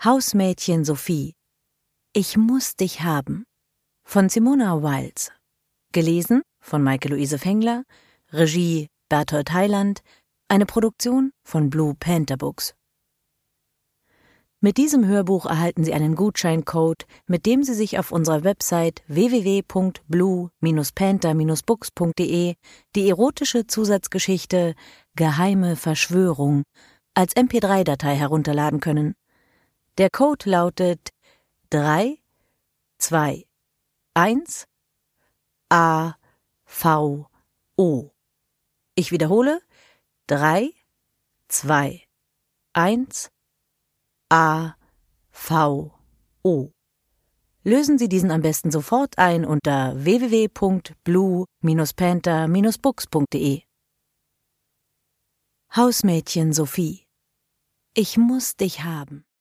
Hausmädchen Sophie. Ich muss dich haben. Von Simona Wiles. Gelesen von Maike-Luise Fengler. Regie Berthold Heiland. Eine Produktion von Blue Panther Books. Mit diesem Hörbuch erhalten Sie einen Gutscheincode, mit dem Sie sich auf unserer Website www.blue-panther-books.de die erotische Zusatzgeschichte Geheime Verschwörung als MP3-Datei herunterladen können. Der Code lautet 321 AVO. Ich wiederhole 321 AVO. Lösen Sie diesen am besten sofort ein unter www.blue-panther-books.de. Hausmädchen Sophie. Ich muss dich haben.